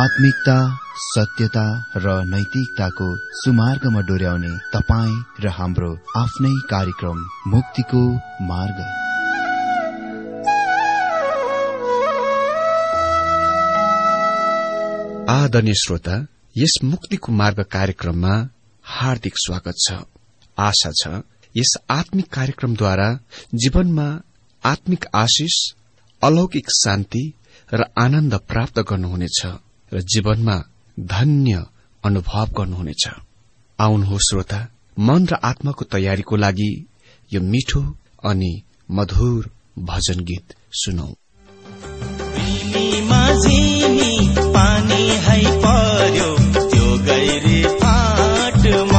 आत्मिकता, सत्यता र नैतिकताको सुमार्गमा डोर्याउने तपाईँ र हाम्रो आफ्नै कार्यक्रम मुक्तिको मार्ग। आदरणीय श्रोता, यस मुक्तिको मार्ग कार्यक्रममा हार्दिक स्वागत छ। आशा छ यस आत्मिक कार्यक्रमद्वारा जीवनमा आत्मिक आशिष, अलौकिक शान्ति र आनन्द प्राप्त गर्नुहुनेछ र जीवनमा धन्य अनुभव गर्नुहुनेछ। आउनुहोस् श्रोता, मन र आत्माको तयारीको लागि यो मिठो अनि मधुर भजन गीत सुनौ। पानी है पर्यो त्यो गैरी फाटमा,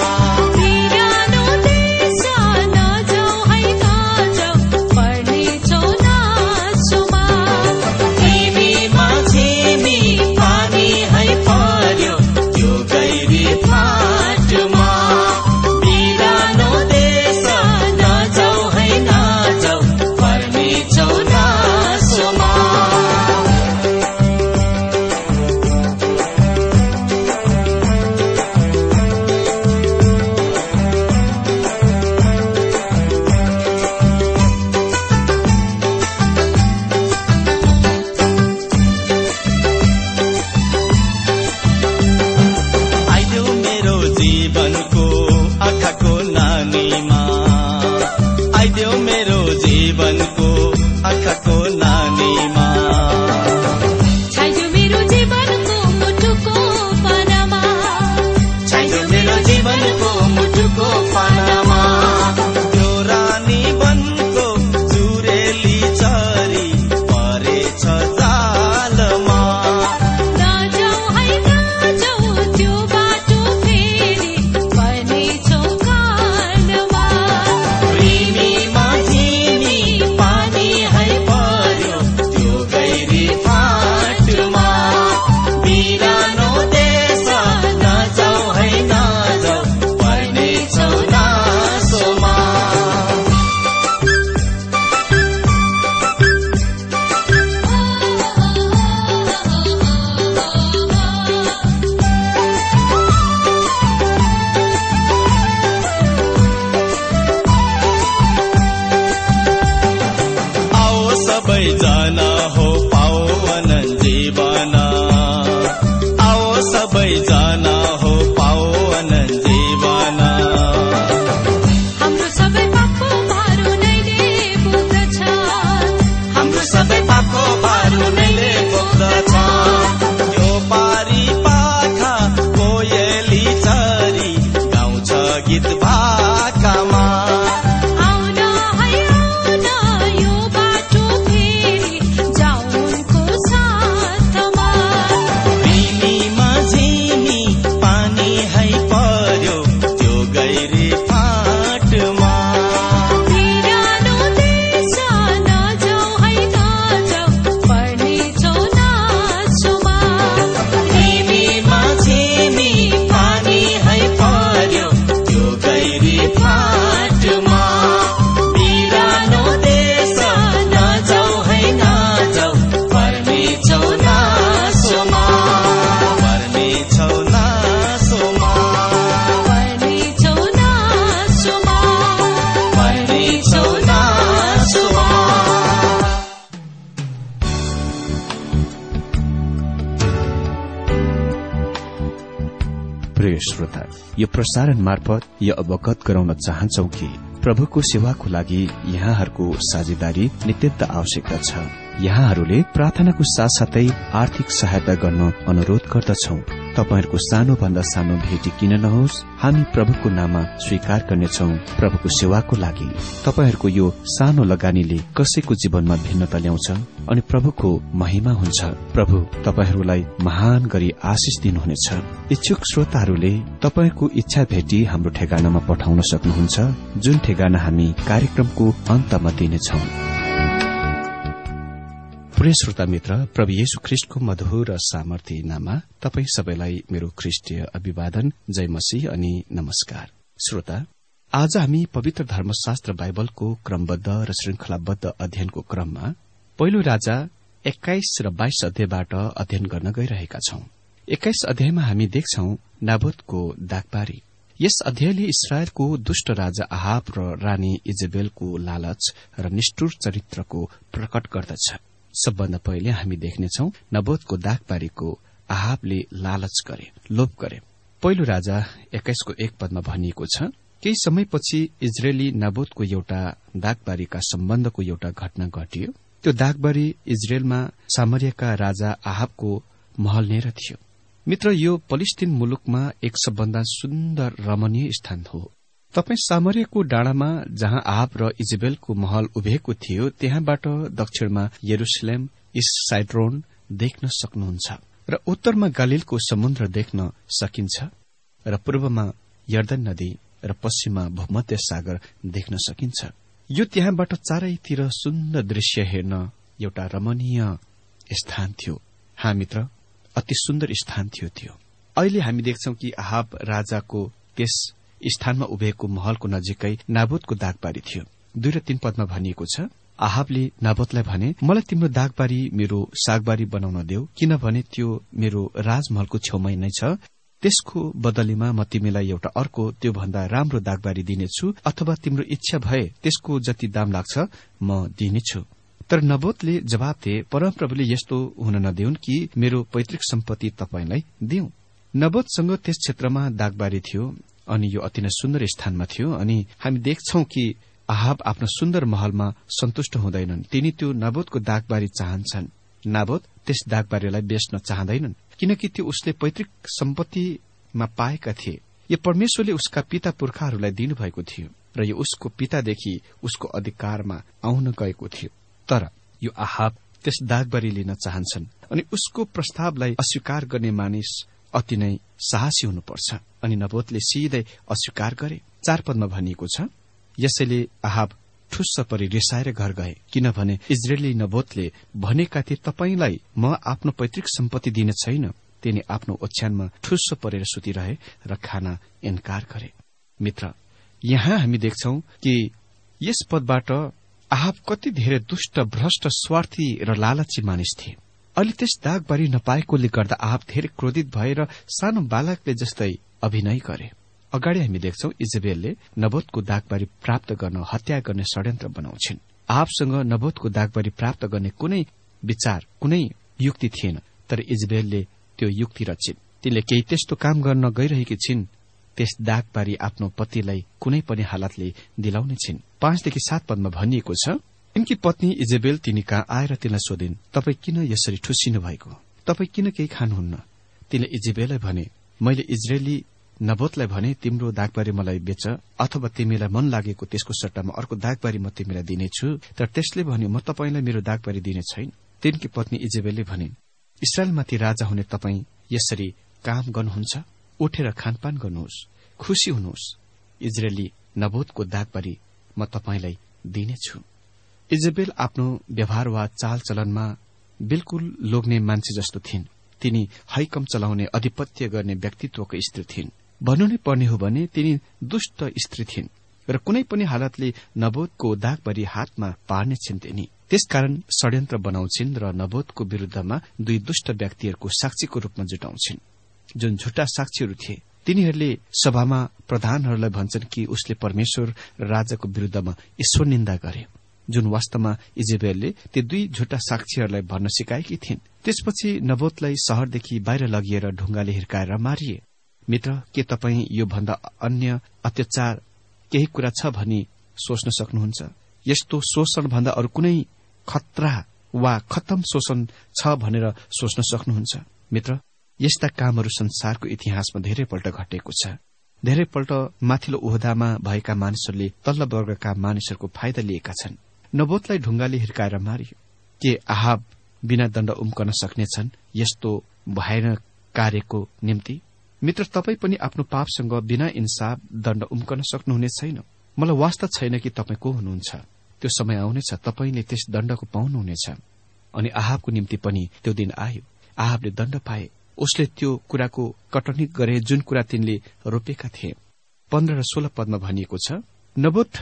श्रोता, यो प्रसारण मार्फत यो अवगत गराउन चाहन्छौ कि प्रभुको सेवाको लागि यहाँहरूको साझेदारी नित्यन्त आवश्यकता छ। यहाँहरूले प्रार्थनाको साथसाथै आर्थिक सहायता गर्न अनुरोध गर्दछौ। तपाईहरूको सानो भन्दा सानो भेटी किन नहोस्, हामी प्रभुको नाममा स्वीकार गर्नेछौ। प्रभुको सेवाको लागि तपाईहरूको यो सानो लगानीले कसैको जीवनमा भिन्नता ल्याउँछ अनि प्रभुको महिमा हुन्छ। प्रभु तपाईहरूलाई महान गरी आशिष दिनुहुनेछ। इच्छुक श्रोताहरूले तपाईको इच्छा भेटी हाम्रो ठेगानामा पठाउन सक्नुहुन्छ, जुन ठेगाना हामी कार्यक्रमको अन्तमा दिनेछौ। प्रिय श्रोता मित्र, प्रभु येशू ख्रीष्टको मधुर र सामर्थ्य नाममा तपाई सबैलाई मेरो ख्रीष्टीय अभिवादन, जय मसीह अनि नमस्कार। श्रोता, आज हामी पवित्र धर्मशास्त्र बाइबलको क्रमबद्ध र श्रृंखलाबद्ध अध्ययनको क्रममा पहिलो राजा 21 र 22 अध्यायबाट अध्ययन गर्न गइरहेका छौं। 21 अध्यायमा हामी देख्छौं नाबोतको दागबारी। यस अध्यायले इस्राएलको दुष्ट राजा आहाब र रानी इजेबेलको लालच र निष्ठुर चरित्रको प्रकट गर्दछ। सबभन्दा पहिले हामी देख्नेछौं नाबोतको दागबारीको आहाबले लालच गरे, लोभ गरे। पहिलो राजा 21 को 1 पदमा भनिएको छ, केही समयपछि इजरायली नाबोतको एउटा दागबारीका सम्बन्धको एउटा घटना घटियो। त्यो दागबारी इजरायलमा सामरियाका राजा आहाबको महल नेर थियो। मित्र, यो पलिस्तीन मुलुकमा एक सबभन्दा सुन्दर रमणीय स्थान हो। तपाई सामरियाको डाँडामा जहाँ आहाब र इजेबेलको महल उभिएको थियो त्यहाँबाट दक्षिणमा यरुशलेम इस-साइड्रोन देख्न सक्नुहुन्छ र उत्तरमा गालिलको समुद्र देख्न सकिन्छ र पूर्वमा यर्दन नदी र पश्चिममा भूमध्य सागर देख्न सकिन्छ। यो त्यहाँबाट चारैतिर सुन्दर दृश्य हेर्न एउटा रमणीय स्थान थियो। हाँ मित्र, अति सुन्दर स्थान थियो त्यो। अहिले हामी देख्छौं कि आहाब राजाको त्यस स्थानमा उभिएको महलको नजिकै नाबोतको दागबारी थियो। 2 र 3 पदमा भनिएको छ, आहाबले नाबोतलाई भने, मलाई तिम्रो दागबारी मेरो सागबारी बनाउन देऊ, किनभने त्यो मेरो राजमहलको छेउमै नै छ। त्यसको बदलीमा म तिमीलाई एउटा अर्को त्यो भन्दा राम्रो दागबारी दिनेछु, अथवा तिम्रो इच्छा भए त्यसको जति दाम लाग्छ म दिनेछु। तर नबोतले जवाब दिए, परमप्रभुले यस्तो हुन नदेऊन् कि मेरो पैतृक सम्पत्ति तपाईलाई दिऊ। नबोतसँग त्यस क्षेत्रमा दागबारी थियो अनि यो अति नै सुन्दर स्थानमा थियो। अनि हामी देख्छौं कि आहाब आफ्नो सुन्दर महलमा सन्तुष्ट हुँदैनन्। तिनी त्यो नबोतको दागबारी चाहन्छन्। नाबोत त्यस दागबारीलाई बेच्न चाहँदैनन्, किनकि त्यो उसले पैतृक सम्पत्तिमा पाएका थिए। यो परमेश्वरले उसका पिता पुर्खाहरूलाई दिनुभएको थियो र यो उसको पितादेखि उसको अधिकारमा आउन गएको थियो। तर यो आहाब त्यस दागबारी लिन चाहन्छन् अनि उसको प्रस्तावलाई अस्वीकार गर्ने मानिस अति नै साहसी हुनुपर्छ। अनि नबोतले सिधै अस्वीकार गरे। 4 पदमा भनिएको छ, यसैले आहाब ठुस्स परि रिसाएर घर गए, किनभने इजरायली नबोतले भनेका थिए, तपाईलाई म आफ्नो पैतृक सम्पत्ति दिने छैन। तिनी आफ्नो ओछ्यानमा ठुस्स परेर सुतिरहे र खाना इन्कार गरे। मित्र, यहाँ हामी देख्छौं कि यस पदबाट आहाब कति धेरै दुष्ट, भ्रष्ट, स्वार्थी र लालची मानिस थिए। अहिले त्यस दागबारी नपाएकोले गर्दा आहाब धेरै क्रोधित भएर सानो बालकले जस्तै अभिनय गरे। अगाडि हामी देख्छौं इजेबेलले नबोतको दागबारी प्राप्त गर्न हत्या गर्ने षड्यन्त्र बनाउँछिन्। आहाबसँग नबोतको दागबारी प्राप्त गर्ने कुनै विचार, कुनै युक्ति थिएन, तर इजेबेलले त्यो युक्ति रचिन्। तिनले केही त्यस्तो काम गर्न गइरहेकी छिन्, त्यस दागबारी आफ्नो पतिलाई कुनै पनि हालतले दिलाउने छिन्। 5 देखि 7 पदमा भनिएको छ, तिनकी पत्नी इजेबेल तिनी कहाँ आएर तिनलाई सोधिन्, तपाई किन यसरी ठुसिनु भएको? तपाई किन केही खानुहुन्न? तिनले इजेबेललाई भने, मैले इजरायली नबोतलाई भने, तिम्रो दागबारी मलाई बेच, अथवा तिमीलाई मन लागेको त्यसको सट्टामा अर्को दागबारी म तिमीलाई दिनेछु। तर त्यसले भन्यो, म तपाईलाई मेरो दागबारी दिने छैन। तिनकी पत्नी इजेबेलले भने, इस्राएलमाथि राजा हुने तपाई यसरी काम गर्नुहुन्छ? उठेर खानपान गर्नुहोस्, खुशी हुनुहोस्। इजरायली नबोतको दागबारी म तपाईलाई दिनेछु। इजेबेल आफ्नो व्यवहार वा चालचलनमा बिल्कुल लोग्ने मान्छे जस्तो थिइन्। तिनी हैकम चलाउने, अधिपत्य गर्ने व्यक्तित्वको स्त्री थिइन्। भन्नु नै पर्ने हो भने तिनी दुष्ट स्त्री थिइन् र कुनै पनि हालतले नबोतको दागबारी हातमा पार्ने छिन्। तिनी त्यसकारण षड्यन्त्र बनाउँछिन् र नबोतको विरूद्धमा 2 दुष्ट व्यक्तिहरूको साक्षीको रूपमा जुटाउँछिन्, जुन झुटा साक्षीहरू थिए। तिनीहरूले सभामा प्रधानहरूलाई भन्छन् कि उसले परमेश्वर र राजाको विरूद्धमा ईश्वर निन्दा गरे, जुन वास्तवमा इजेबेलले ती 2 झुटा साक्षीहरूलाई भन्न सिकाएकी थिइन्। त्यसपछि नबोतलाई शहरदेखि बाहिर लगिएर ढुङ्गाले हिर्काएर मारिए। मित्र, के तपाईँ यो भन्दा अन्य अत्याचार केही कुरा छ भनी सोच्न सक्नुहुन्छ? यस्तो शोषण भन्दा अरू कुनै खतरा वा खत्तम शोषण छ भनेर सोच्न सक्नुहुन्छ? मित्र, यस्ता कामहरू संसारको इतिहासमा धेरैपल्ट घटेको छ। धेरैपल्ट माथिल्लो ओहदामा भएका मानिसहरूले तल्लो वर्गका मानिसहरूको फाइदा लिएका छन्। नबोतलाई ढुङ्गाले हिर्काएर मारियो। के आहाब बिना दण्ड उम्कन सक्नेछन् यस्तो भयानक कार्यको निम्ति? मित्र, तपाई पनि आफ्नो पापसँग बिना इन्साफ दण्ड उम्कन सक्नुहुने छैन। मलाई वास्ता छैन कि तपाई को हुनुहुन्छ। त्यो समय आउनेछ तपाईले त्यस दण्डको पाउनुहुनेछ। अनि आहाबको निम्ति पनि त्यो दिन आयो। आहाबले दण्ड पाए। उसले त्यो कुराको कटनी गरे जुन कुरा तिनले रोपेका थिए। 15 र 16 पदमा भनिएको छ, नबोत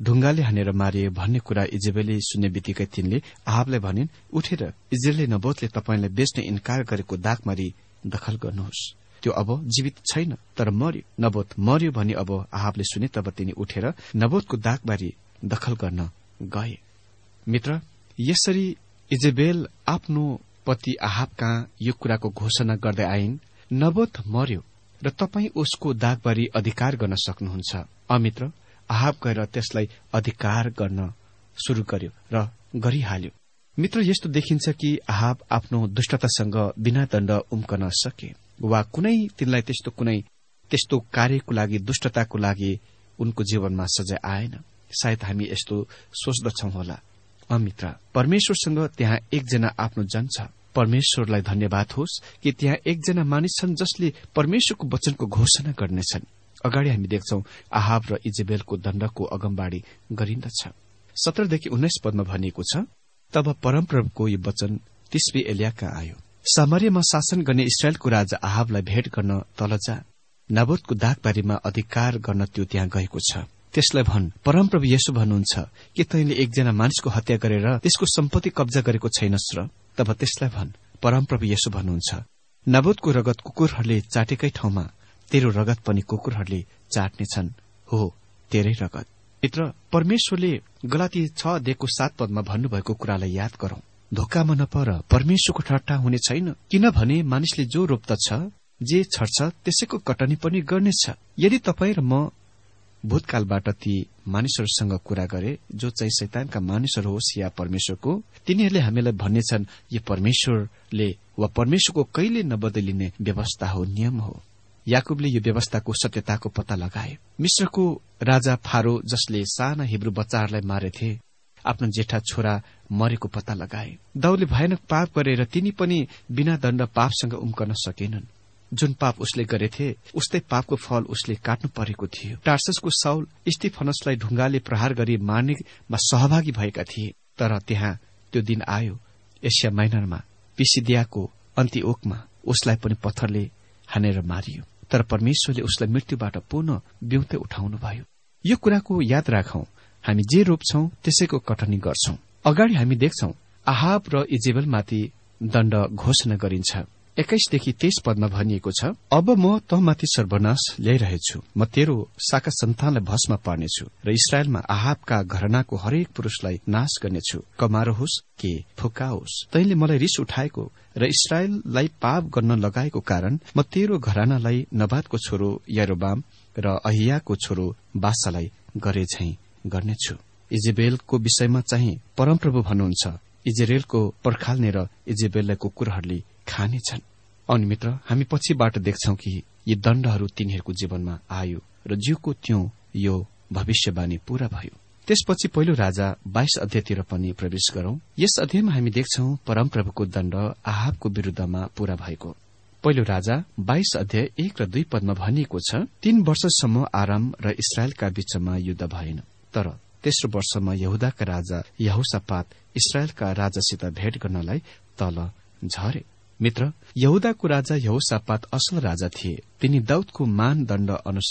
ढुङ्गाले हानेर मारिए भन्ने कुरा इजेबेलले सुन्ने बित्तिकै तिनले आहाबलाई भनिन्, उठेर इजरायलले नबोतले तपाईंलाई बेच्ने इन्कार गरेको दागमारी दखल गर्नुहोस्। त्यो अब जीवित छैन, तर मर्यो। नबोत मर्यो भनी अब आहाबले सुने। तब तिनी उठेर नबोतको दागबारी दखल गर्न गए। मित्र, यसरी इजेबेल आफ्नो पति आहाब कहाँ यो कुराको घोषणा गर्दै आइन्, नबोत मर्यो र तपाई उसको दागबारी अधिकार गर्न सक्नुहुन्छ। अमित्र, आहाब गएर त्यसलाई अधिकार गर्न शुरू गर्यो र गरिहाल्यो। मित्र, यस्तो देखिन्छ कि आहाब आफ्नो दुष्टतासँग बिना दण्ड उम्कन सके वा कुनै तिनलाई त्यस्तो कार्यको लागि, दुष्टताको लागि उनको जीवनमा सजाय आएन। सायद हामी यस्तो सोच्दछौं होला। अमित्र, परमेश्वरसँग त्यहाँ एकजना आफ्नो जन छ। परमेश्वरलाई धन्यवाद होस् कि त्यहाँ एकजना मानिस छन् जसले परमेश्वरको वचनको घोषणा गर्नेछन्। अगाडि हामी देख्छौं आहाब र इजेबेलको दण्डको अगमबाडी गरिन्दछ। 17देखि 19 पदमा भनिएको छ, तब परमप्रभुको यो वचन तिस्बी एलियाका आयो, सामरियामा शासन गर्ने इस्राएलको राजा आहाबलाई भेट गर्न तल जा। नबोतको दागबारीमा अधिकार गर्न त्यो त्यहाँ गएको छ। त्यसलाई भन्, परमप्रभु येशू भन्नुहुन्छ कि तैँले एकजना मानिसको हत्या गरेर त्यसको सम्पत्ति कब्जा गरेको छैनस् र? तब त्यसलाई भन्, परमप्रभु येशू भन्नुहुन्छ, नबोतको रगत कुकुरहरूले चाटेकै ठाउँमा तेरो रगत पनि कुकुरहरूले चाट्नेछन्। हो, तेरै रगत। मित्र, परमेश्वरले गलाती 6:7 पदमा भन्नुभएको कुरालाई याद गरौं। धोकामा नपर, परमेश्वरको ठट्टा हुने छैन। किनभने मानिसले जो रोप्दछ, जे छर्छ त्यसैको कटनी पनि गर्नेछ। यदि तपाईँ र म भूतकालबाट ती मानिसहरूसँग कुरा गरे जो चाहिँ शैतानका मानिसहरू होस् या परमेश्वरको, तिनीहरूले हामीलाई भन्नेछन् यो परमेश्वरले वा परमेश्वरको कहिले नबदलिने व्यवस्था हो, नियम हो। याकुबले यो व्यवस्थाको सत्यताको पत्ता लगाए। मिश्रको राजा फारो, जसले साना हिब्रू बच्चाहरूलाई मारेथे, आफ्नो जेठा छोरा मरेको पत्ता लगाए। दाउदले भयानक पाप गरेर तिनी पनि बिना दण्ड पापसँग उम्कन सकेनन्। जुन पाप उसले गरेथे उस्तै पापको फल उसले काट्नु परेको थियो। टार्ससको साउल स्टिफनसलाई ढुङ्गाले प्रहार गरी मार्नेमा सहभागी भएका थिए। तर त्यहाँ त्यो दिन आयो, एसिया माइनरमा पिसिदियाको अन्तिओकमा उसलाई पनि पत्थरले हानेर मारियो। तर परमेश्वरले उसलाई मृत्युबाट पुनः बिउते उठाउनुभयो। यो कुराको याद राखौं, हामी जे रोप्छौं त्यसैको कटनी गर्छौं। अगाडि हामी देख्छौं आहाब र इजेबेलमाथि दण्ड घोषणा गरिन्छ। 21देखि 23 पदमा भनिएको छ, अब म तँमाथि सर्वनाश ल्याइरहेछु। म तेरो शाखा सन्तानलाई भस्म पार्नेछु र इस्राएलमा आहाबका घरानाको हरेक पुरुषलाई नाश गर्नेछु। कमारो होस् के फुका होस्, तैँले मलाई रिस उठाएको र इस्राएललाई पाप गर्न लगाएको कारण म तेरो घरानालाई नबातको छोरो यारोबाम र अहियाको छोरो बासालाई गरे झैं गर्नेछु। इजेबेलको विषयमा चाहिँ परमप्रभु भन्नुहुन्छ, इजरायलको पर्खाल्ने र इजेबेललाई कुकुरहरूले खानेछन्। अनि मित्र, हामी पछिबाट देख्छौं कि यी दण्डहरू तिनीहरूको जीवनमा आयो र ज्यूको त्यों यो भविष्यवाणी पूरा भयो। त्यसपछि पहिलो राजा 22 अध्यायतिर पनि प्रवेश गरौं। यस अध्यायमा हामी देख्छौं परमप्रभुको दण्ड आहाबको विरूद्धमा पूरा भएको। पहिलो राजा 22 अध्याय 1 र 2 पदमा भनिएको छ, 3 वर्षसम्म आराम र इस्राएलका बीचमा युद्ध भएन। तर तेस्रो वर्षमा यहूदाका राजा यहोशापात इस्राएलका राजासित भेट गर्नलाई तल झरे। मित्र, यहूदाको राजा यहोशापात असल राजा थिए। तिनी दाउदको मानदण्ड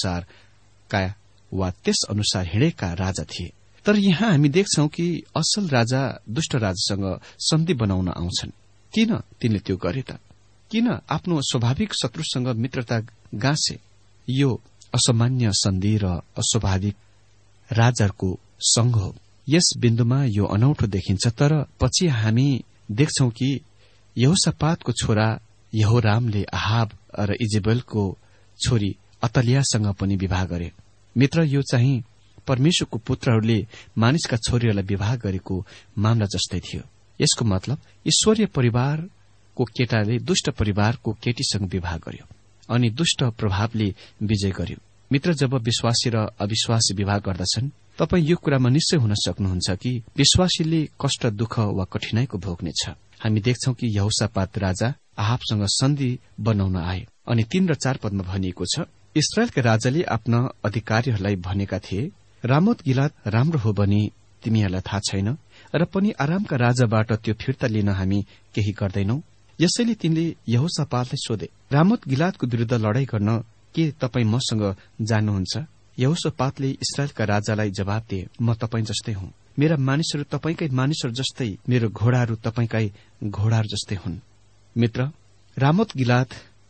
अनुसारका वा त्यस अनुसार हिँडेका राजा थिए। तर यहाँ हामी देख्छौं कि असल राजा दुष्ट राजासँग सन्धि बनाउन आउँछन्। किन तिनले त्यो गरे त? किन आफ्नो स्वाभाविक शत्रुसँग मित्रता गाँसे? यो असामान्य सन्धि र अस्वाभाविक राजाहरूको संघ हो। यस बिन्दुमा यो अनौठो देखिन्छ। तर पछि हामी देख्छौं कि यहोशापातको छोरा यहोरामले आहाब र इजेबेलको छोरी अतलियासँग पनि विवाह गरे। मित्र, यो चाहिँ परमेश्वरको पुत्रहरूले मानिसका छोरीहरूलाई विवाह गरेको मामला जस्तै थियो। यसको मतलब ईश्वरीय परिवारको केटाले दुष्ट परिवारको केटीसँग विवाह गर्यो अनि दुष्ट प्रभावले विजय गर्यो। मित्र, जब विश्वासी र अविश्वासी विवाह गर्दछन्, तपाई यो कुरामा निश्चय हुन सक्नुहुन्छ कि विश्वासीले कष्ट, दुःख वा कठिनाईको भोग्नेछ। हामी देख्छौं कि यहोशापात राजा आहाबसँग सन्धि बनाउन आए अनि 3 र 4 पदमा भनिएको छ, इस्राएलका राजाले आफ्ना अधिकारीहरूलाई भनेका थिए, रामोत गिलाद राम्रो हो भनी तिमीहरूलाई थाहा छैन र पनि आरामका राजाबाट त्यो फिर्ता लिन हामी केही गर्दैनौ। यसैले तिनले यहोशापातलाई सोधे, रामोत गिलादको विरूद्ध लडाई गर्न के तपाई मसँग जानुहुन्छ? यहोशापातले इस्राएलका राजालाई जवाब दिए, म तपाईं जस्तै हुँ, मेरा मानिसहरू तपाईंकै मानिसहरू जस्तै, मेरो घोडाहरू तपाईंकै घोडाहरू जस्तै हुन्। मित्र, रामोत गिलाद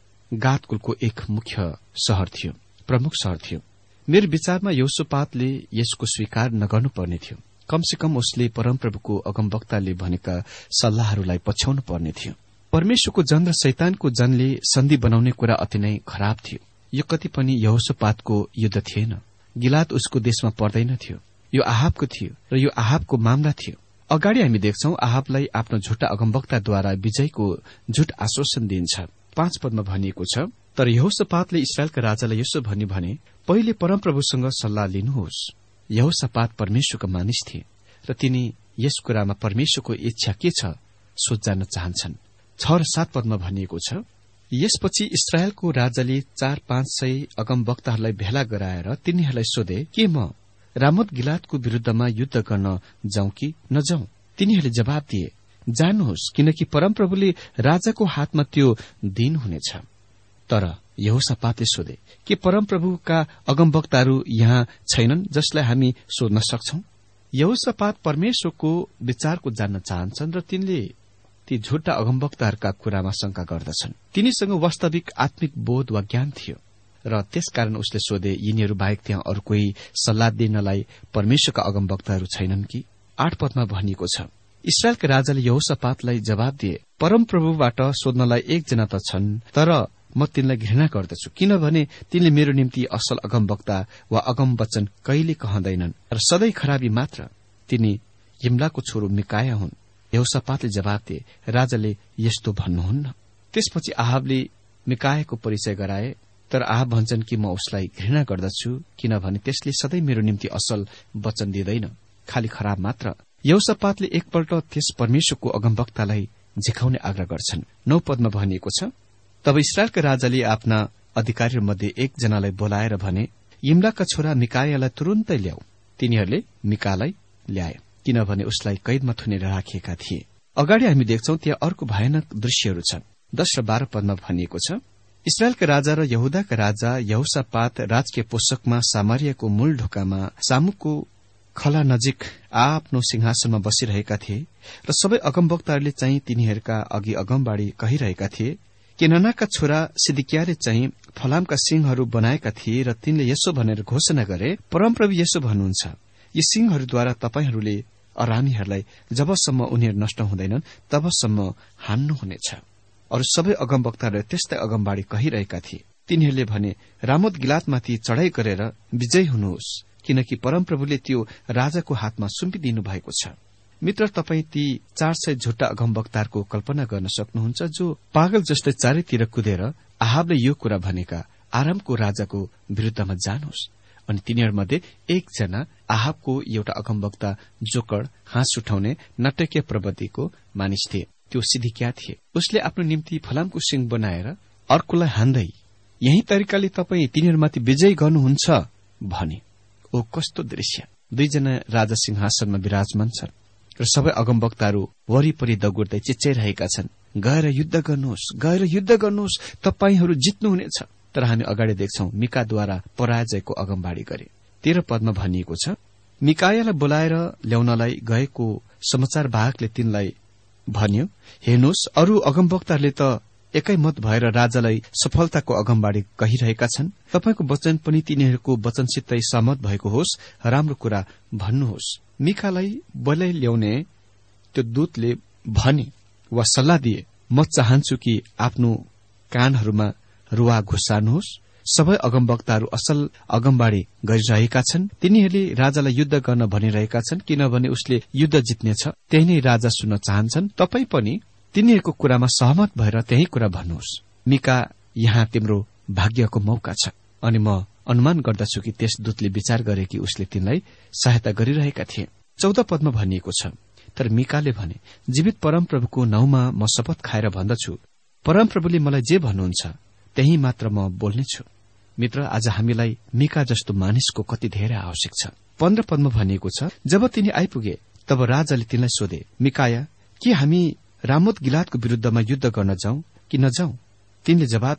गाद कुलको एक मुख्य शहर थियो, प्रमुख शहर थियो। मेरो विचारमा यहोशापातले यसको स्वीकार नगर्नुपर्ने थियो। कमसे कम उसले परमप्रभुको अगमवक्ताले भनेका सल्लाहहरूलाई पछ्याउनु पर्ने थियो। परमेश्वरको जन र शैतानको जनले सन्धि बनाउने कुरा अति नै खराब थियो। यो कति पनि यहोशापातको युद्ध थिएन। गिलाद उसको देशमा पर्दैन थियो, यो आहाबको थियो र यो आहाबको मामला थियो। अगाडि हामी देख्छौं आहाबलाई आफ्नो झुटा अगमवक्ताद्वारा विजयको झुट आश्वासन दिइन्छ। 5 पदमा भनिएको छ, तर यहोशापातले इस्राएलका राजालाई यसो भनी भने, पहिले परमप्रभुसँग सल्लाह लिनुहोस्। यहोशापात परमेश्वरका मानिस थिए र तिनी यस कुरामा परमेश्वरको इच्छा के छ सो जान्न चाहन्छन्। 6 र 7 पदमा भनिएको छ, यसपछि इस्राएलको राजाले 400-500 अगमवक्ताहरूलाई भेला गराएर तिनीहरूलाई सोधे, के म रामोत गिलादको विरूद्धमा युद्ध गर्न जाउँ कि नजाउँ? तिनीहरूले जवाब दिए, जानुहोस्, किनकि परमप्रभुले राजाको हातमा त्यो दिन हुनेछ। तर यहोशापातले सोधे, के परमप्रभुका अगमवक्ताहरू यहाँ छैनन् जसलाई हामी सोध्न सक्छौं? यहोशापात परमेश्वरको विचारको जान्न चाहन्छन् र तिनले ती झुटा अगमवक्ताहरूका कुरामा शंका गर्दछन्। तिनीसँग वास्तविक आत्मिक बोध वा ज्ञान थियो र त्यसकारण उसले सोधे, यिनीहरू बाहेक त्यहाँ अरू कोही सल्लाह दिनलाई परमेश्वरका अगमवक्ताहरू छैनन् कि? 8 पदमा भनिएको छ, इस्राएलका राजाले यहोशापातलाई जवाब दिए, परमप्रभुबाट सोध्नलाई एकजना त छन्, तर म तिनलाई घृणा गर्दछु, किनभने तिनले मेरो निम्ति असल अगमवक्ता वा अगम वचन कहिले कहँदैनन् र सधैँ खराबी मात्र। तिनी यिम्लाको छोरो मिकाया हुन्। यहोशापातले जवाब दिए, राजाले यस्तो भन्नुहुन्न। त्यसपछि आहाबले मिकायाको परिचय गराए, तर आहाब भन्छन् कि म उसलाई घृणा गर्दछु, किनभने त्यसले सधैँ मेरो निम्ति असल वचन दिँदैन, खालि खराब मात्र। यहोशापातले एकपल्ट त्यस परमेश्वरको अगमवक्तालाई झिकाउने आग्रह गर्छन्। 9 पदमा भनिएको छ, तब इस्राएलका राजाले आफ्ना अधिकारीहरूमध्ये एकजनालाई बोलाएर भने, यिम्लाका छोरा मिकायालाई तुरुन्तै ल्याऊ। तिनीहरूले मिकालाई ल्याए, किनभने उसलाई कैदमा थुनेर राखिएका थिए। अगाडि हामी देख्छौं त्यहाँ अर्को भयानक दृश्यहरू छन्। 10 र 12 पदमा भनिएको छ, इस्राएलका राजा र यहुदाका राजा यहोशापात राजकीय पोषकमा सामरियाको मूल ढोकामा सामुको खला नजिक आफ्नो सिंहासनमा बसिरहेका थिए र सबै अगमवक्ताहरूले चाहिँ तिनीहरूका अघि अगमबाड़ी कहिरहेका थिए। केनानाका छोरा सिदकियाले चाहिँ फलामका सिंहहरू बनाएका थिए र तिनले यसो भनेर घोषणा गरे, परमप्रभु यसो भन्नुहुन्छ, यी सिंहहरूद्वारा तपाईहरूले अरामीहरूलाई जबसम्म उनीहरू नष्ट हुँदैनन् तबसम्म हान्नुहुनेछ। अरू सबै अगमवक्ताहरूले त्यस्तै अगमबाड़ी कहिरहेका थिए। तिनीहरूले भने, रामोत गिलादमाथि चढ़ाई गरेर विजयी हुनुहोस्, किनकि परमप्रभुले त्यो राजाको हातमा सुम्पिदिनु भएको छ। मित्र, तपाई ती 400 झुटा अगमवक्ताहरूको कल्पना गर्न सक्नुहुन्छ जो पागल जस्तै चारैतिर कुदेर आहाबले यो कुरा भनेका आरामको राजाको विरूद्धमा जानुहोस्। अनि तिनीहरूमध्ये एकजना आहाबको एउटा अगमवक्ता जोकड हाँस उठाउने नाटकीय प्रवृत्तिको मानिस थिए। त्यो सिदकिया थिए। उसले आफ्नो निम्ति फलामको सिंह बनाएर अर्कोलाई हान्दै यही तरिकाले तपाई तिनीहरूमाथि विजय गर्नुहुन्छ भने। ओ कस्तो दृश्य! 2 जना राजा सिंहासनमा विराजमान छन् र सबै अगमवक्ताहरू वरिपरि दगुर्दै चिच्याइरहेका छन्, गएर युद्ध गर्नुहोस्, गएर युद्ध गर्नुहोस्, तपाईहरू जित्नुहुनेछ। तर हामी अगाडि देख्छौं मिकाद्वारा पराजयको अगमबाड़ी गरे। 13 पदमा भनिएको छ, मिकायालाई बोलाएर ल्याउनलाई गएको समाचारवाहकले तिनलाई भन्यो, हेर्नुहोस्, अरू अगमवक्ताहरूले त एकैमत भएर राजालाई सफलताको अगमबाड़ी कहिरहेका छन्। तपाईको वचन पनि तिनीहरूको वचनसितै सहमत भएको होस्, राम्रो कुरा भन्नुहोस्। मिकालाई बोलाइ ल्याउने त्यो दूतले भने वा सल्लाह दिए, म चाहन्छु कि आफ्नो कानहरूमा रुवा घुसार्नुहोस्। सबै अगमवक्ताहरू असल अगमबाड़ी गरिरहेका छन्। तिनीहरूले राजालाई युद्ध गर्न भनिरहेका छन्, किनभने उसले युद्ध जित्नेछ। त्यही नै राजा सुन्न चाहन्छन्। तपाई पनि तिनीहरूको कुरामा सहमत भएर त्यही कुरा भन्नुहोस्। मिका, यहाँ तिम्रो भाग्यको मौका छ। अनि म अनुमान गर्दछु कि त्यस दूतले विचार गरे कि उसले तिनलाई सहायता गरिरहेका थिए। 14 पदमा भनिएको छ, तर मिकाले भने, जीवित परमप्रभुको नाउँमा म शपथ खाएर भन्दछु, परमप्रभुले मलाई जे भन्नुहुन्छ त्यही मात्र म बोल्नेछु। मित्र, आज हामीलाई मिका जस्तो मानिसको कति धेरै आवश्यक छ। 15 पदमा भनिएको छ, जब तिनी आइपुगे तब राजाले तिनलाई सोधे, मिकाया, के हामी रामोत गिलादको विरूद्धमा युद्ध गर्न जाउँ कि नजाउँ? तिनले जवाब दिए,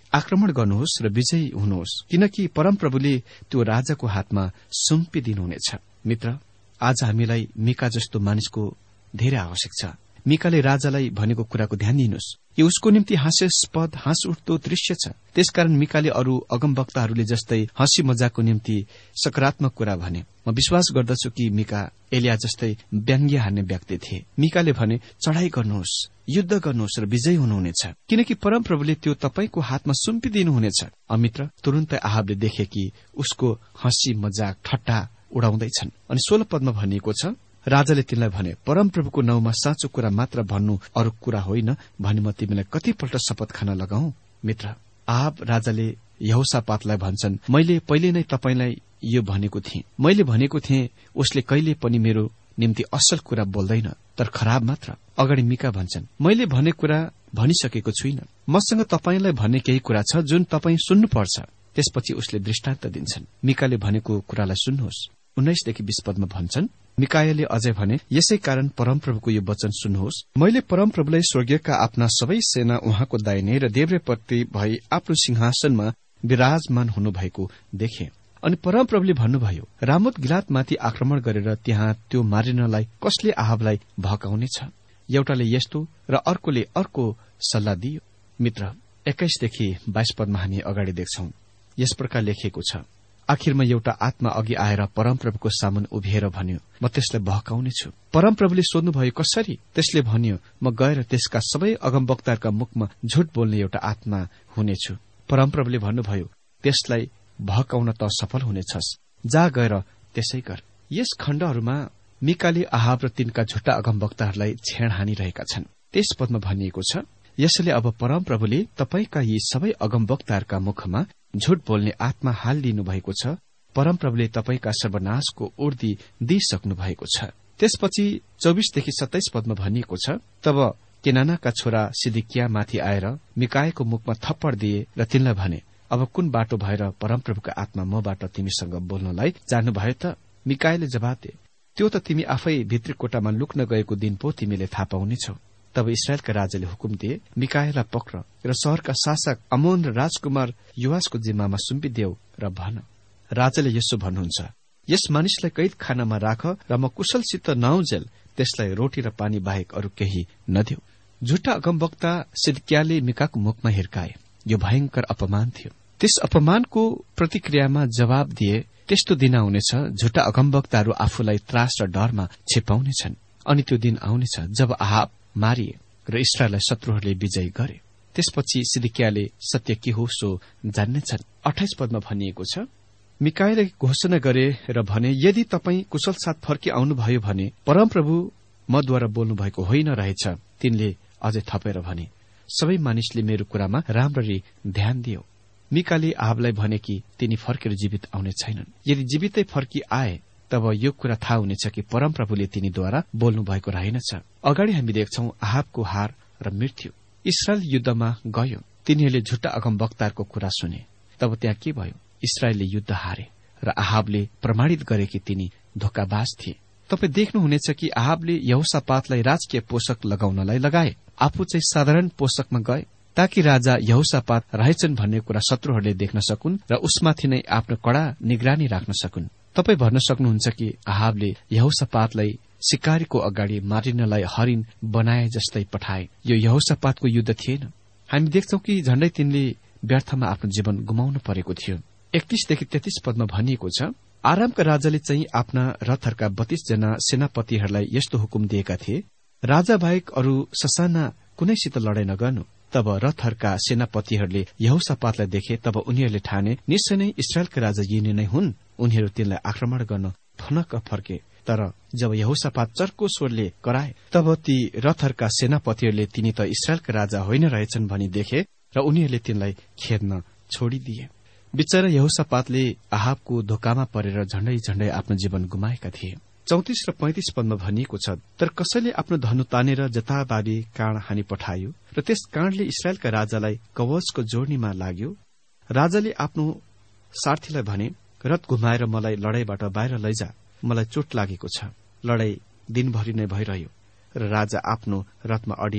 आक्रमण गर्नुहोस् र विजयी हुनुहोस्, किनकि परमप्रभुले त्यो राजाको हातमा सुम्पिदिनुहुनेछ। मित्र, आज हामीलाई मिका जस्तो मानिसको धेरै आवश्यक छ। मिकाले राजालाई भनेको कुराको ध्यान दिनुहोस्। यो उसको निम्ति हास्यास्पद, हाँस उठ्दो दृश्य छ। त्यसकारण मिकाले अरू अगमवक्ताहरूले जस्तै हँसी मजाकको निम्ति सकारात्मक कुरा भने। म विश्वास गर्दछु कि मिका एलिया जस्तै व्यङ्ग्य हान्ने व्यक्ति थिए। मिकाले भने, चढ़ाई गर्नुहोस्, युद्ध गर्नुहोस् र विजयी हुनुहुनेछ, किनकि परमप्रभुले त्यो तपाईको हातमा सुम्पिदिनुहुनेछ। अमित्र, तुरुन्तै आहाबले देखे कि उसको हँसी मजाक ठट्टा उडाउँदैछन् अनि 16 पदमा भनिएको छ, राजाले तिनलाई भने, परमप्रभुको नाउँमा साँचो कुरा मात्र भन्नु, अरू कुरा होइन भनी म तिमीलाई कतिपल्ट शपथ खान लगाऊ। मित्र, आहाब राजाले यहोशापातलाई भन्छन्, मैले पहिले नै तपाईलाई यो भनेको थिएँ। मैले भनेको थिएँ उसले कहिले पनि मेरो निम्ति असल कुरा बोल्दैन, तर खराब मात्र। अगाडि मिका भन्छन्, मैले भने कुरा भनिसकेको छुइनँ, मसँग तपाईलाई भन्ने केही कुरा छ जुन तपाई सुन्नुपर्छ। त्यसपछि उसले दृष्टान्त दिन्छन्। मिकाले भनेको कुरालाई सुन्नुहोस्। 19 देखि 20 पदमा भन्छन्, मिकायले अझै भने, यसै कारण परमप्रभुको यो वचन सुन्नुहोस्, मैले परमप्रभुलाई स्वर्गीयका आफ्ना सबै सेना उहाँको दाहिने र देब्रेपट्टि भई आफ्नो सिंहासनमा विराजमान हुनुभएको देखे। अनि परमप्रभुले भन्नुभयो, रामोत गिलादमाथि आक्रमण गरेर त्यहाँ त्यो मारिनलाई कसले आहाबलाई भकाउनेछ? एउटाले यस्तो र अर्कोले अर्को सल्लाह दियो। मित्र, 21 देखि 22 पदमा हामी अगाडि देख्छौं, यस प्रकार लेखिएको छ, आखिरमा एउटा आत्मा अघि आएर परमप्रभुको सामुन उभिएर भन्यो, म त्यसलाई बहकाउनेछु। परमप्रभुले सोध्नुभयो, कसरी? त्यसले भन्यो, म गएर त्यसका सबै अगमवक्ताहरूका मुखमा झुट बोल्ने एउटा आत्मा हुनेछु। परमप्रभुले भन्नुभयो, त्यसलाई भहकाउन त सफल हुनेछस्, जा गएर त्यसै गर। यस खण्डहरूमा मिकाले आहाब र तिनका झुट्टा अगमवक्ताहरूलाई छेड हानिरहेका छन्। त्यस पदमा भनिएको छ, यसैले अब परमप्रभुले तपाईका यी सबै अगमवक्ताहरूका मुखमा झुट बोल्ने आत्मा हालिदिनु भएको छ। परमप्रभुले तपाईका सर्वनाशको उर्दी दिइसक्नु भएको छ। त्यसपछि 24 देखि 27 पदमा भनिएको छ, तब केनानाका छोरा सिदकियामाथि आएर मिकायको मुखमा थप्पड दिए र तिनलाई भने, अब कुन बाटो भएर परमप्रभुको आत्मा मबाट तिमीसँग बोल्नलाई जानुभयो त? मिकायले जवाब दिए, त्यो त तिमी आफै भित्री कोठामा लुक्न गएको दिन पो तिमीले थाहा पाउनेछौ। तब इस्राएलका राजाले हुकुम दिए, मिकायलाई पक्र र शहरका शासक अमोन र राजकुमार युवासको जिम्मामा सुम्पिदेऊ र भन, राजाले यसो भन्नुहुन्छ, यस मानिसलाई कैद खानामा राख र म कुशलसित नआउजेल त्यसलाई रोटी र पानी बाहेक अरू केही नदेऊ। झुट्टा अगमवक्ता सिदकियाले मिकाको मुखमा हिर्काए। यो भयंकर अपमान थियो। त्यस अपमानको प्रतिक्रियामा जवाब दिए, त्यस्तो दिन आउनेछ झुट्टा अगमवक्ताहरू आफूलाई त्रास र डरमा छिपाउनेछन्, अनि त्यो दिन आउनेछ जब आहाब मारिए र इस्राएललाई शत्रुहरूले विजय गरे। त्यसपछि सिदकियाले सत्य के हो सो जान्नेछन्। 28 पदमा भनिएको छ, मिकायले घोषणा गरे र भने, यदि तपाई कुशल साथ फर्की आउनुभयो भने परमप्रभु मद्वारा बोल्नु भएको होइन रहेछ। तिनले अझै थपेर भने, सबै मानिसले मेरो कुरामा राम्ररी ध्यान दियो। मिकाले आहाबलाई भने कि तिनी फर्केर जीवित आउने छैनन्। यदि जीवितै फर्की आए तब यो कुरा थाहा हुनेछ कि परमप्रभुले तिनीद्वारा बोल्नु भएको रहेनछ। अगाडि हामी देख्छौं आहाबको हार र मृत्यु। इस्राएल युद्धमा गयो, तिनीहरूले झुट्टा अगमवक्ताहरूको कुरा सुने। तब त्यहाँ के भयो? इस्राएलले युद्ध हारे र आहाबले प्रमाणित गरे कि तिनी धोकाबाज थिए। तपाई देख्नुहुनेछ कि आहाबले यहोशापातलाई राजकीय पोषक लगाउनलाई लगाए, आफू चाहिँ साधारण पोषकमा गए, ताकि राजा यहोशापात रहेछन् भन्ने कुरा शत्रुहरूले देख्न सकुन् र उसमाथि नै आफ्नो कड़ा निगरानी राख्न सकुन्। तपाई भन्न सक्नुहुन्छ कि आहाबले यहोशापातलाई शिकारीको अगाडि मारिनलाई हरिण बनाए जस्तै पठाए। यो यहोशापातको युद्ध थिएन। हामी देख्छौं कि झण्डै तिनले व्यर्थमा आफ्नो जीवन गुमाउनु परेको थियो। 31 देखि 33 पदमा भनिएको छ, आरामका राजाले चाहिँ आफ्ना रथहरूका 32 जना सेनापतिहरूलाई यस्तो हुकुम दिएका थिए, राजा बाहेक अरू ससाना कुनैसित लडाई नगर्नु। तब रथहरूका सेनापतिहरूले यहोशापातलाई देखे। तब उनीहरूले ठाने, निश्चय नै इस्राएलका राजा यिनी नै हुन्। उनीहरू तिनलाई आक्रमण गर्न थनक्क फर्के। तर जब यहोशापात चर्को स्वरले कराए, तब ती रथहरूका सेनापतिहरूले तिनी त इस्राएलका राजा होइन रहेछन् भनी देखे र उनीहरूले तिनलाई खेद्न छोडिदिए। बिचरा यहोशापातले आहाबको धोकामा परेर झण्डै झण्डै आफ्नो जीवन गुमाएका थिए। 34 र 35 पदमा भनिएको छ, तर कसैले आफ्नो धनु तानेर जताभावी काँड हानी पठायो र त्यस काँडले इस्राएलका राजालाई कवचको जोड्नीमा लाग्यो। राजाले आफ्नो सारथीलाई भने, रथ घुमाएर मलाई लडाईबाट बाहिर लैजा, मलाई चोट लागेको छ। लडाई दिनभरि नै भइरह्यो र राजा आफ्नो रथमा अडिएर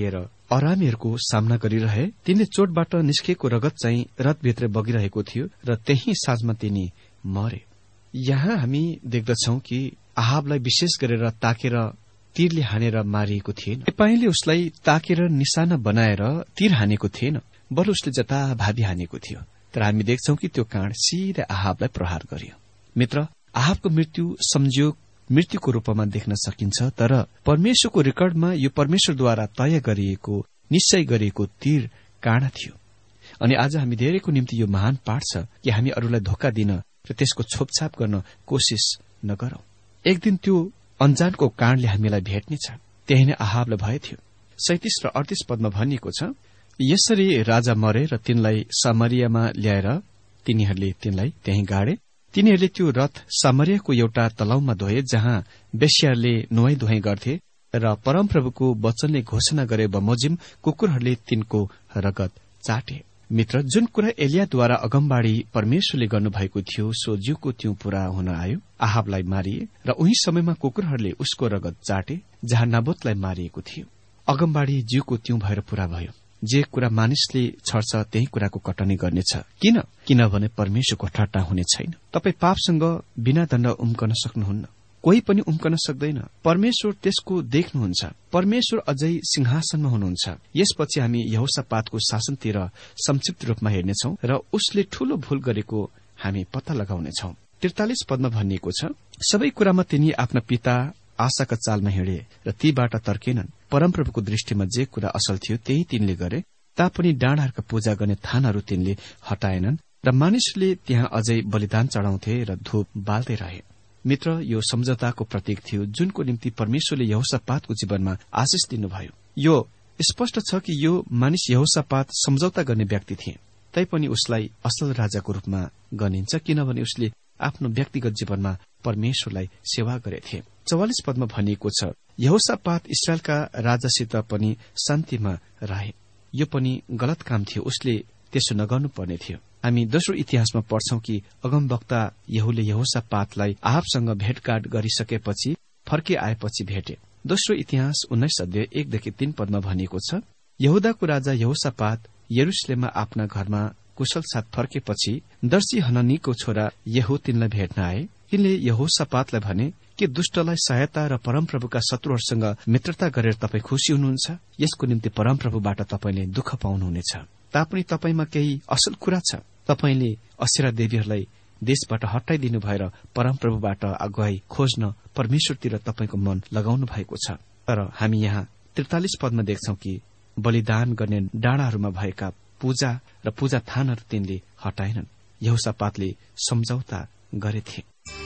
अरामीहरूको सामना गरिरहे। तिनले चोटबाट निस्किएको रगत चाहिँ रथभित्र बगिरहेको थियो र त्यही साँझमा तिनी मरे। यहाँ हामी देख्दछौ कि आहाबलाई विशेष गरेर ताकेर तीरले हानेर मारिएको थिएन। तपाईँले उसलाई ताकेर निशाना बनाएर तीर हानेको थिएन, बरु उसले जताभावी हानेको थियो। तर हामी देख्छौं कि त्यो काँड सिधै आहाबलाई प्रहार गर्यो। मित्र, आहाबको मृत्यु संयोग मृत्युको रूपमा देख्न सकिन्छ, तर परमेश्वरको रेकर्डमा यो परमेश्वरद्वारा तय गरिएको निश्चय गरिएको तीर काँडा थियो। अनि आज हामी धेरैको निम्ति यो महान पाठ छ कि हामी अरूलाई धोका दिन र त्यसको छोपछाप गर्न कोशिश नगरौं। एक दिन त्यो अनजानको काँडले हामीलाई भेट्नेछ। त्यही नै आहाबलाई भए थियो। 37 र 38 पदमा भनिएको छ, यसरी राजा मरे र तिनलाई सामरियामा ल्याएर तिनीहरूले तिनलाई त्यही गाडे। तिनीहरूले त्यो रथ सामरियाको एउटा तलाउमा धोए, जहाँ बेश्याहरूले नुहाई धुवाई गर्थे र परमप्रभुको वचनले घोषणा गरे बमोजिम कुकुरहरूले तिनको रगत चाटे। मित्र, जुन कुरा एलियाद्वारा अगमबाडी परमेश्वरले गर्नुभएको थियो सो ज्यूको त्यो पूरा हुन आयो। आहाबलाई मारिए र उही समयमा कुकुरहरूले उसको रगत चाटे जहाँ नाबोतलाई मारिएको थियो। अगमबाडी ज्यूको त्यो भएर पूरा भयो। जे कुरा मानिसले छर्छ त्यही कुराको कटनी गर्नेछ। किनभने परमेश्वरको ठट्टा हुने छैन। तपाई पापसँग बिना दण्ड उम्कन सक्नुहुन्न, कोही पनि उम्कन सक्दैन। परमेश्वर त्यसको देख्नुहुन्छ। परमेश्वर अझै सिंहासनमा हुनुहुन्छ। यसपछि हामी यहोशापातको शासनतिर संक्षिप्त रूपमा हेर्नेछौं र उसले ठूलो भूल गरेको हामी पत्ता लगाउनेछौं। 43 पदमा भनिएको छ, सबै कुरामा तिनी आफ्ना पिता आशाका चालमा हिँडे र तीबाट तर्केनन्। परमप्रभुको दृष्टिमा जे कुरा असल थियो त्यही तिनले गरे, तापनि डाँडाहरूका पूजा गर्ने थानहरू तिनले हटाएनन् र मानिसले त्यहाँ अझै बलिदान चढ़ाउँथे र धूप बाल्दै रहे। मित्र, यो सम्झौताको प्रतीक थियो जुनको निम्ति परमेश्वरले यहोशापातको जीवनमा आशिष दिनुभयो। यो स्पष्ट छ कि यो मानिस यहोशापात सम्झौता गर्ने व्यक्ति थिए, तैपनि उसलाई असल राजाको रूपमा गनिन्छ, किनभने उसले आफ्नो व्यक्तिगत जीवनमा परमेश्वरलाई सेवा गरेथे। 44 पदमा भनिएको छ, यहोशापात इस्राएलका राजासित पनि शान्तिमा रहे। यो पनि गलत काम थियो, उसले त्यसो नगर्नु पर्ने थियो। हामी दोस्रो इतिहासमा पढ्छौं कि अगमवक्ता यहूले यहोशापातलाई आहाबसँग भेटघाट गरिसकेपछि फर्के आएपछि भेटे। दोस्रो इतिहास 19 अध्याय 1देखि 3 पदमा भनिएको छ, यहूदाको राजा यहोशापात यरुशलेममा आफ्ना घरमा कुशल साथ फर्केपछि दर्शी हननीको छोरा यहू तिनलाई भेट्न आए। तिनले यहोशापातलाई भने, के दुष्टलाई सहायता र परमप्रभुका शत्रुहरूसँग मित्रता गरेर तपाई खुशी हुनुहुन्छ? यसको निम्ति परमप्रभुबाट तपाईले दुःख पाउनुहुनेछ। तापनि तपाईमा केही असल कुरा छ। तपाईले असेरा देवीहरूलाई देशबाट हटाइदिनु भएर परमप्रभुबाट अगुवाई खोज्न परमेश्वरतिर तपाईको मन लगाउनु भएको छ। तर हामी यहाँ 43 पदमा देख्छौं कि बलिदान गर्ने डाँडाहरूमा भएका पूजा र पूजा थानहरू तिनले हटाएनन्। यहोशापातले सम्झौता गरेथे।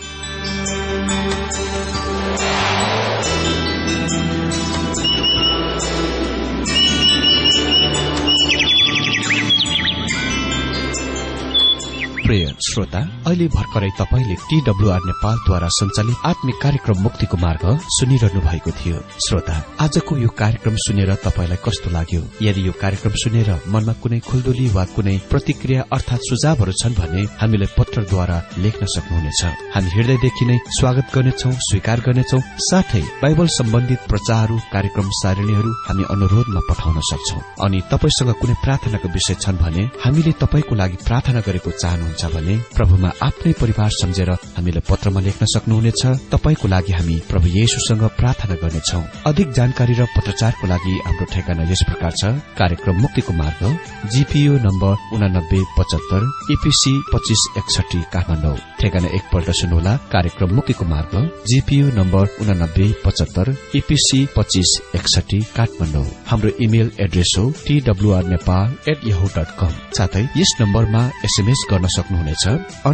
प्रिय श्रोता, अहिले भर्खरै तपाईले TWR नेपालद्वारा सञ्चालित आत्मिक कार्यक्रम मुक्तिको मार्ग सुनिरहनु भएको थियो। श्रोता, आजको यो कार्यक्रम सुनेर तपाईलाई कस्तो लाग्यो? यदि यो कार्यक्रम सुनेर मनमा कुनै खुल्दुली वा कुनै प्रतिक्रिया अर्थात सुझावहरू छन् भने हामीलाई पत्रद्वारा लेख्न सक्नुहुनेछ। हामी हृदयदेखि नै स्वागत गर्नेछौं, स्वीकार गर्नेछौं। साथै बाइबल सम्बन्धित प्रचारहरू, कार्यक्रम सारणीहरू हामी अनुरोधमा पठाउन सक्छौं। अनि तपाईसँग कुनै प्रार्थनाको विषय छन् भने हामीले तपाईको लागि प्रार्थना गरेको चाहनुहुन्छ भने प्रभुमा आफ्नै परिवार सम्झेर हामीलाई पत्रमा लेख्न सक्नुहुनेछ। तपाईको लागि हामी प्रभु येशूसँग प्रार्थना गर्नेछौं। अधिक जानकारी र पत्रचारको लागि हाम्रो ठेगाना यस प्रकार छ, कार्यक्रम मुक्तिको मार्ग, GPO नम्बर 8975 EPC 2561 काठमाडौँ। ठेगाना एकपल्ट सुन्नुहोला, कार्यक्रम मुक्तिको मार्ग, GPO नम्बर 8975 EPC 2561 काठमाडौँ। हाम्रो इमेल एड्रेस हो twrnepal@yahoo.com। साथै यस नम्बरमा SMS गर्न सक्नुहुनेछ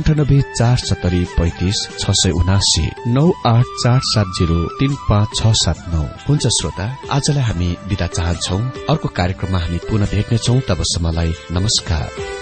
9847355679 9847035679। हुन्छ श्रोता, आजलाई हामी बिदा चाहन्छौं। अर्को कार्यक्रममा हामी पुनः भेट्नेछौं। तबसम्मलाई नमस्कार।